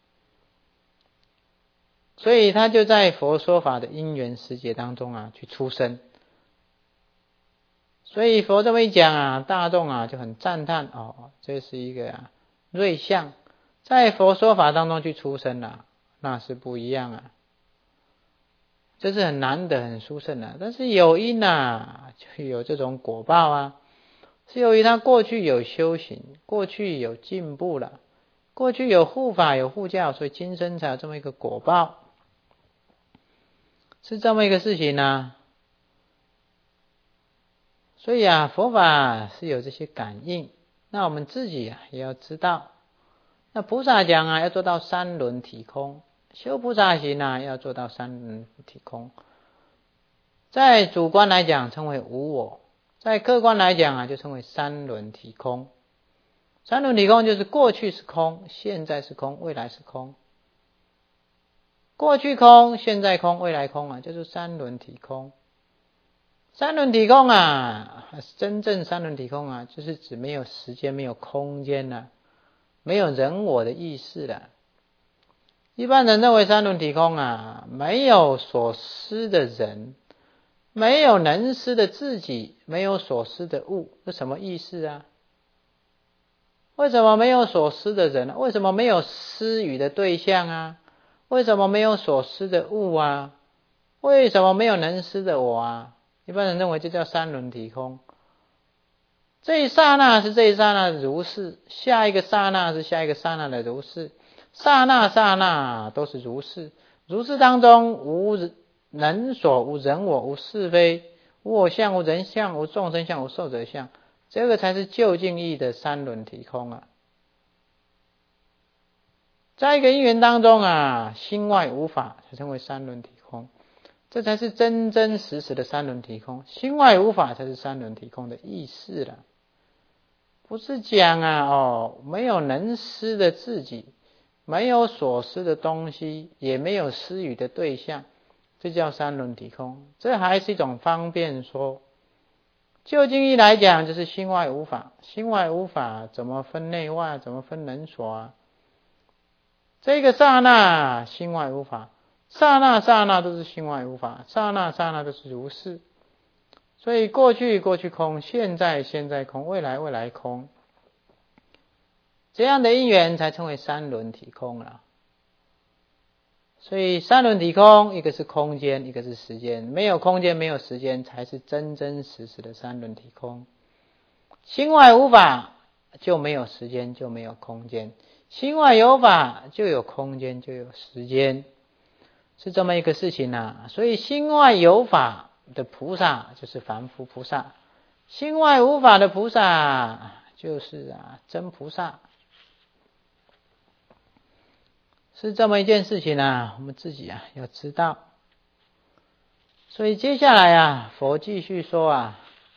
S1: 所以他就在佛说法的因缘时节当中啊，去出生。所以佛这么一讲啊，大众啊就很赞叹哦，这是一个瑞相，在佛说法当中去出生了，那是不一样啊，这是很难得很殊胜的。但是有因啊，就有这种果报啊，是由于他过去有修行，过去有进步了，过去有护法有护教，所以今生才有这么一个果报，是这么一个事情啊。所以啊，佛法是有这些感应，那我们自己啊也要知道。那菩萨讲啊，要做到三轮体空，修菩萨行啊，要做到三轮体空。在主观来讲称为无我，在客观来讲啊，就称为三轮体空。三轮体空就是过去是空，现在是空，未来是空。过去空，现在空，未来空啊，就是三轮体空。三轮体空啊，真正三轮体空啊，就是指没有时间，没有空间了，没有人我的意识了。一般人认为三轮体空啊，没有所思的人，没有能思的自己，没有所思的物，是什么意思啊？为什么没有所思的人？为什么没有思语的对象啊？为什么没有所思的物啊？为什么没有能思的我啊？一般人认为这叫三轮体空。这一刹那是这一刹那的如是，下一个刹那是下一个刹那的如是，刹那刹那都是如是。如是当中无人所，无人我，无是非，无我相，无人相，无众生相，无寿者相，这个才是究竟义的三轮体空啊。在一个因缘当中啊，心外无法才称为三轮体空，这才是真真实实的三轮体空。心外无法才是三轮体空的意思了，不是讲没有能施的自己，没有所施的东西，也没有施予的对象，这叫三轮体空。这还是一种方便说。究竟义来讲，就是心外无法。心外无法怎么分内外，怎么分人所啊？这个刹那心外无法，刹那刹那都是心外无法，刹那刹那都是如是。所以过去过去空，现在现在空，未来未来空，这样的因缘才称为三轮体空了。所以三轮体空，一个是空间，一个是时间，没有空间没有时间，才是真真实实的三轮体空。心外无法，就没有时间，就没有空间；心外有法，就有空间，就有时间，是这么一个事情啊。所以心外有法的菩萨就是凡夫菩萨，心外无法的菩萨就是真菩萨，是这么一件事情啊，我们自己要知道。所以接下来佛继续说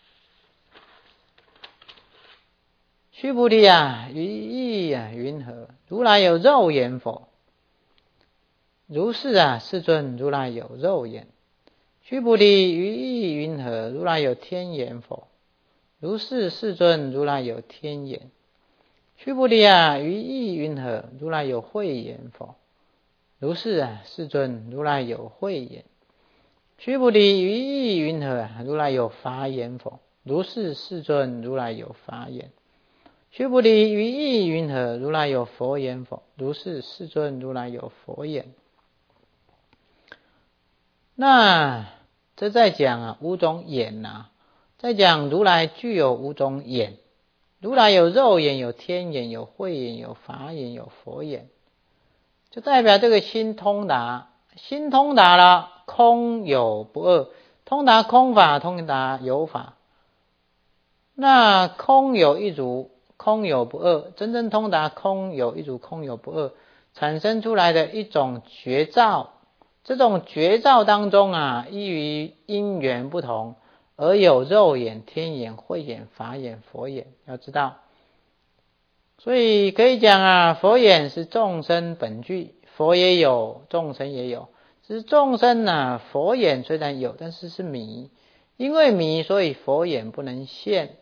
S1: 须菩提于意云何？如来有肉眼否？如是世尊，如来有肉眼。须菩提于意云何？如来有天眼否？如是世尊，如来有天眼。须菩提于意云何？如来有慧眼否？如是世尊，如来有慧眼。须菩提于意云何？如来有法眼否？如是世尊，如来有法眼。须菩提于意云何？如来有佛眼否？如是世尊，如来有佛眼。那这在讲五种眼在讲如来具有五种眼，如来有肉眼，有天眼，有慧眼，有法眼，有佛眼，就代表这个心通达，心通达了，空有不二，通达空法，通达有法。那空有一如，空有不二，真正通达空有一如，空有不二，产生出来的一种觉照。这种觉照当中依于因缘不同，而有肉眼、天眼、慧眼、法眼、佛眼，要知道。所以可以讲佛眼是众生本具，佛也有，众生也有。只是众生佛眼虽然有，但是是迷，因为迷，所以佛眼不能现。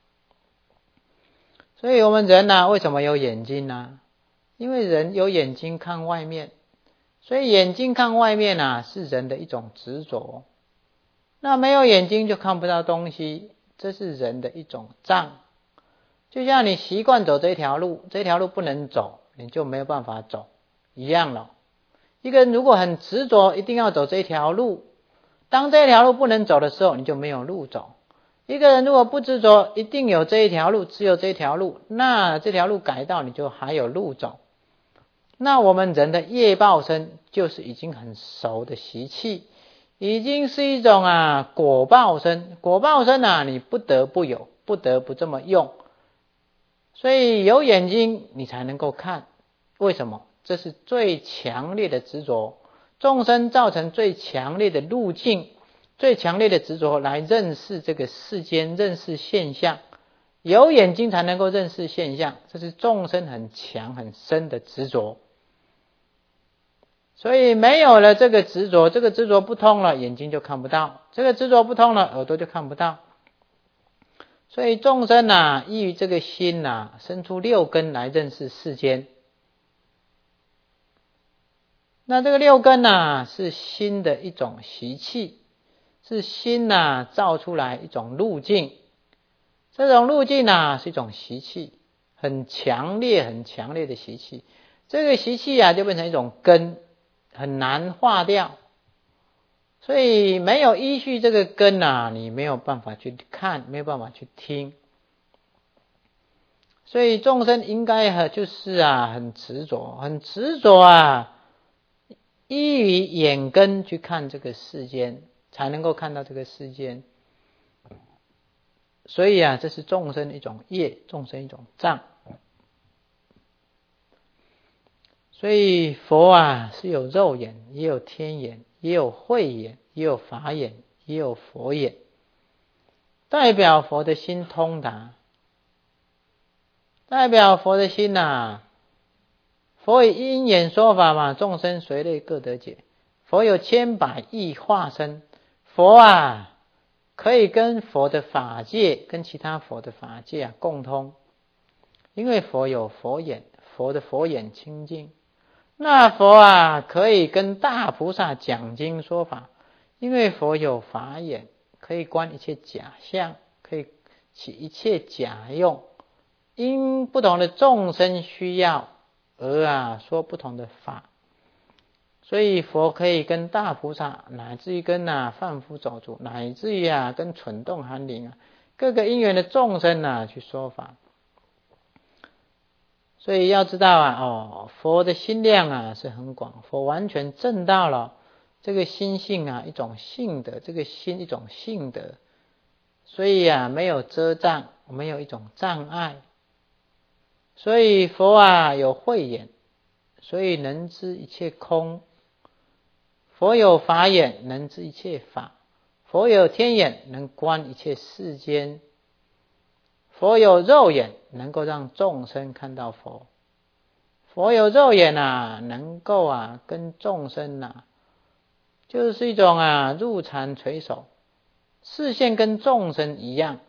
S1: 所以我们人为什么有眼睛呢？因为人有眼睛看外面，所以眼睛看外面是人的一种执着。那没有眼睛就看不到东西，这是人的一种障。就像你习惯走这条路，这条路不能走，你就没有办法走一样了。一个人如果很执着一定要走这条路，当这条路不能走的时候，你就没有路走。一个人如果不执着一定有这一条路，只有这条路，那这条路改道你就还有路走。那我们人的业报身就是已经很熟的习气，已经是一种果报身。果报身你不得不有，不得不这么用。所以有眼睛你才能够看，为什么？这是最强烈的执着，众生造成最强烈的路径，最强烈的执着来认识这个世间，认识现象。有眼睛才能够认识现象，这是众生很强很深的执着。所以没有了这个执着，这个执着不通了，眼睛就看不到，这个执着不通了，耳朵就看不到。所以众生依于这个心生出六根来认识世间。那这个六根是心的一种习气，是心造出来一种路径。这种路径是一种习气，很强烈很强烈的习气。这个习气就变成一种根，很难化掉。所以没有依据这个根你没有办法去看，没有办法去听。所以众生应该就是很执着，很执着依于眼根去看这个世间，才能够看到这个世间。所以啊，这是众生一种业，众生一种障。所以佛啊是有肉眼，也有天眼，也有慧眼，也有法眼，也有佛眼，代表佛的心通达，代表佛的心啊。佛以因眼说法嘛，众生随类各得解。佛有千百亿化身，佛啊可以跟佛的法界，跟其他佛的法界啊共通，因为佛有佛眼，佛的佛眼清净。那佛啊可以跟大菩萨讲经说法，因为佛有法眼，可以观一切假象，可以起一切假用，因不同的众生需要而啊说不同的法。所以佛可以跟大菩萨，乃至于跟凡夫走卒，乃至于跟蠢动寒灵各个因缘的众生去说法。所以要知道佛的心量是很广，佛完全证到了这个心性一种性德，这个心一种性德，所以没有遮障，没有一种障碍。所以佛有慧眼，所以能知一切空。佛有法眼，能知一切法。佛有天眼，能观一切世间。佛有肉眼，能够让众生看到佛。佛有肉眼能够跟众生就是一种入禅垂手，视线跟众生一样。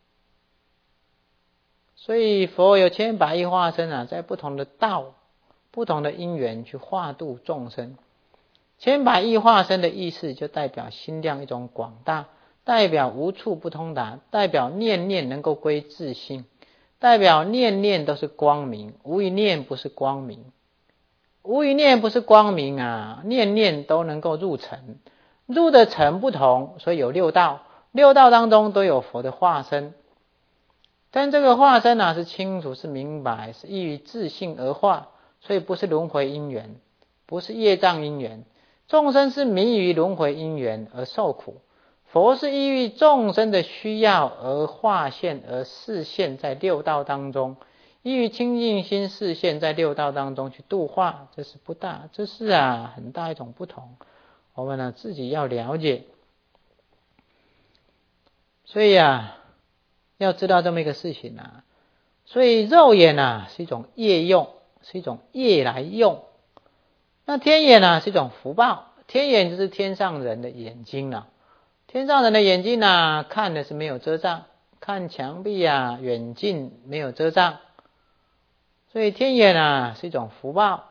S1: 所以佛有千百亿化身在不同的道，不同的因缘去化度众生。千百亿化身的意思就代表心量一种广大，代表无处不通达，代表念念能够归自性，代表念念都是光明，无一念不是光明，无一念不是光明念念都能够入尘，入的尘不同，所以有六道，六道当中都有佛的化身。但这个化身是清楚，是明白，是依于自性而化，所以不是轮回因缘，不是业障因缘。众生是迷于轮回因缘而受苦，佛是依于众生的需要而化现，而示现在六道当中，依于清净心示现在六道当中去度化。这是这是很大一种不同，我们自己要了解。所以要知道这么一个事情所以肉眼是一种业用，是一种业来用。那天眼是一种福报，天眼就是天上人的眼睛天上人的眼睛看的是没有遮障，看墙壁远近没有遮障，所以天眼是一种福报。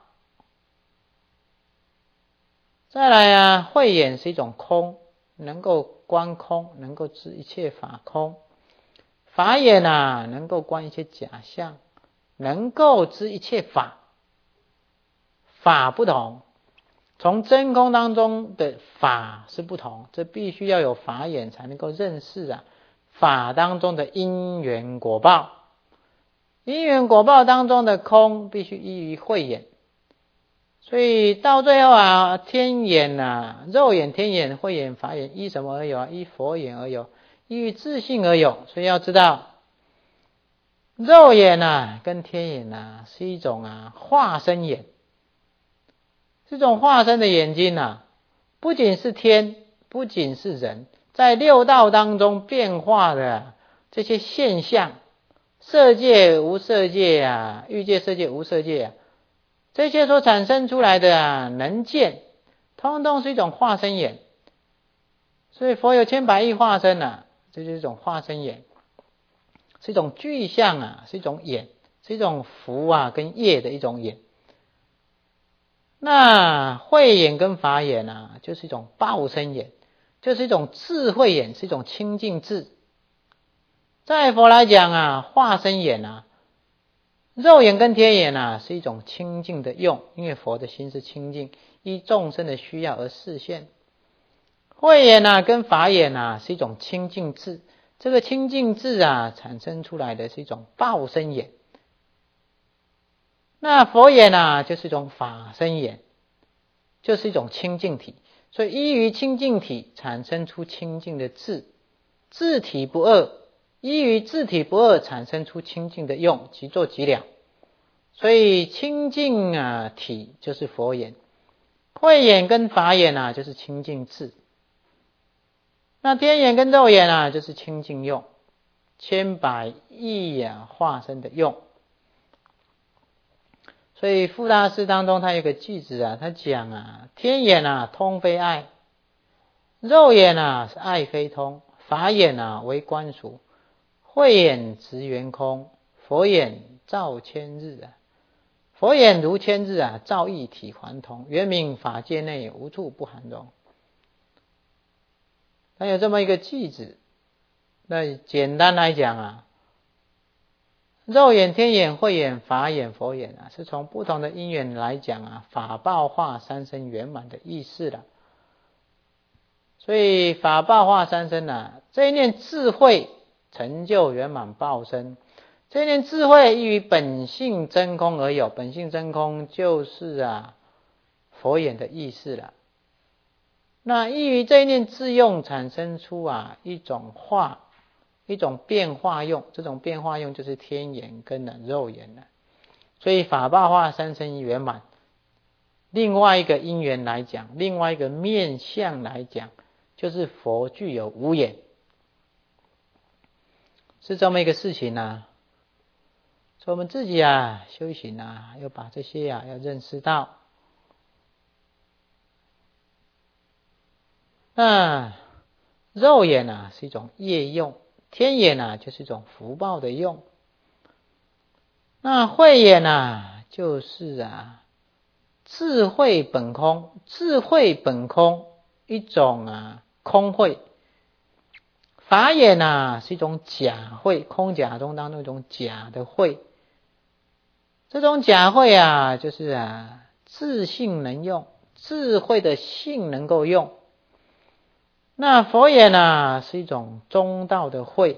S1: 再来慧眼是一种空，能够观空，能够知一切法空。法眼能够观一切假象，能够知一切法。法不同，从真空当中的法是不同，这必须要有法眼才能够认识法当中的因缘果报。因缘果报当中的空必须依于慧眼。所以到最后天眼肉眼、天眼、慧眼、法眼依什么而有依佛眼而有，依于自性而有。所以要知道肉眼跟天眼是一种化身眼，这种化身的眼睛不仅是天，不仅是人，在六道当中变化的这些现象，色界无色界欲界色界无色界这些所产生出来的能见，通通是一种化身眼。所以佛有千百亿化身这就是一种化身眼，是一种具象是一种眼，是一种福跟业的一种眼。那慧眼跟法眼就是一种报身眼，就是一种智慧眼，是一种清净智。在佛来讲化身眼肉眼跟天眼是一种清净的用，因为佛的心是清净，依众生的需要而示现。慧眼跟法眼是一种清净智，这个清净智产生出来的是一种报身眼。那佛眼就是一种法身眼， 就是一种清净体。所以依于清净体产生出清净的智，智体不二，依于智体不二产生出清净的用，即作即了。所以清净体就是佛眼，慧眼跟法眼就是清净智，那天眼跟肉眼就是清净用，千百亿化身的用。所以富大师当中他有个句子他讲天眼通非爱，肉眼是爱非通，法眼为观俗，慧眼直圆空，佛眼照千日佛眼如千日照一体还同，圆明法界内无处不含容。他有这么一个句子，那简单来讲肉眼、天眼、慧眼、法眼、佛眼是从不同的因缘来讲法报化三身圆满的意思了。所以法报化三身这一念智慧成就圆满报身，这一念智慧依于本性真空而有，本性真空就是佛眼的意思了。那依于这一念智用产生出一种化，一种变化用，这种变化用就是天眼跟肉眼了。所以法报化三身圆满，另外一个因缘来讲，另外一个面相来讲，就是佛具有无眼，是这么一个事情所以我们自己修行要把这些要认识到。那肉眼是一种业用，天眼就是一种福报的用，那慧眼就是智慧本空，智慧本空一种空慧。法眼是一种假慧，空假中当中一种假的慧，这种假慧就是智性能用，智慧的性能够用。那佛眼是一种中道的慧，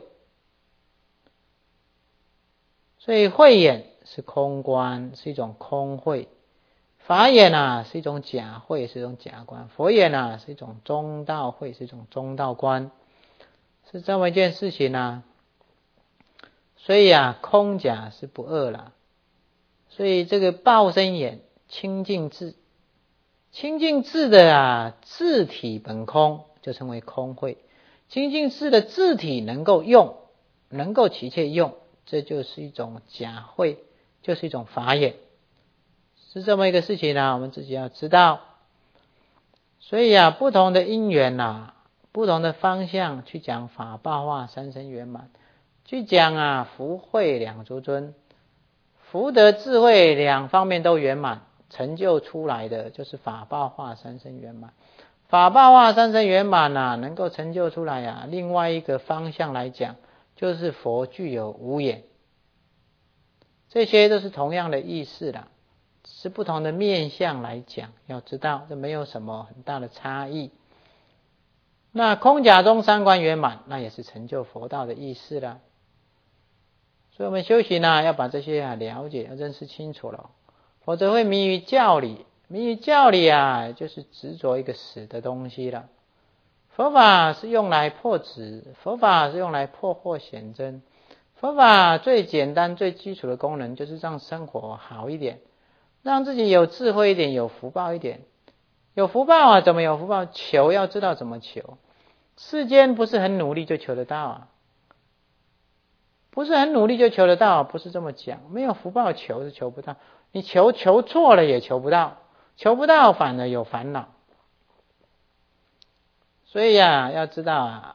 S1: 所以慧眼是空观，是一种空慧。法眼是一种假慧，是一种假观。佛眼是一种中道慧，是一种中道观，是这么一件事情所以空假是不二了。所以这个报身眼清净智，清净智的智体本空，就称为空慧。清净智的智体能够用，能够起切用，这就是一种假慧，就是一种法眼，是这么一个事情我们自己要知道。所以不同的因缘不同的方向去讲法报化三身圆满，去讲福慧两足尊，福德智慧两方面都圆满，成就出来的就是法报化三身圆满。法报化三身圆满能够成就出来另外一个方向来讲，就是佛具有无眼。这些都是同样的意思啦，是不同的面向来讲，要知道这没有什么很大的差异。那空假中三观圆满，那也是成就佛道的意思啦。所以我们修行要把这些了解，要认识清楚了，否则会迷于教理。迷于教理就是执着一个死的东西了。佛法是用来破执，佛法是用来破惑显真。佛法最简单最基础的功能就是让生活好一点，让自己有智慧一点，有福报一点。有福报怎么有福报？求要知道怎么求。世间不是很努力就求得到不是很努力就求得到，不是这么讲。没有福报求是求不到，你求错了也求不到，求不到反而有烦恼。所以要知道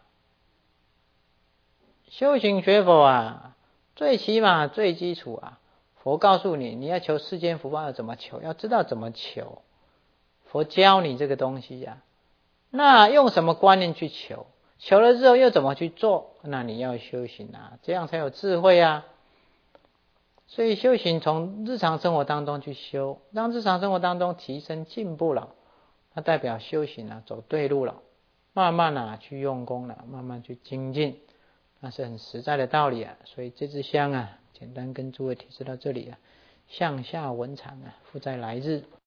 S1: 修行学佛最起码最基础佛告诉你，你要求世间福报要怎么求，要知道怎么求。佛教你这个东西那用什么观念去求？求了之后又怎么去做？那你要修行这样才有智慧所以修行从日常生活当中去修，让日常生活当中提升进步了，那代表修行走对路了，慢慢去用功了，慢慢去精进，那是很实在的道理所以这支香简单跟诸位提示到这里向下文长附在来日。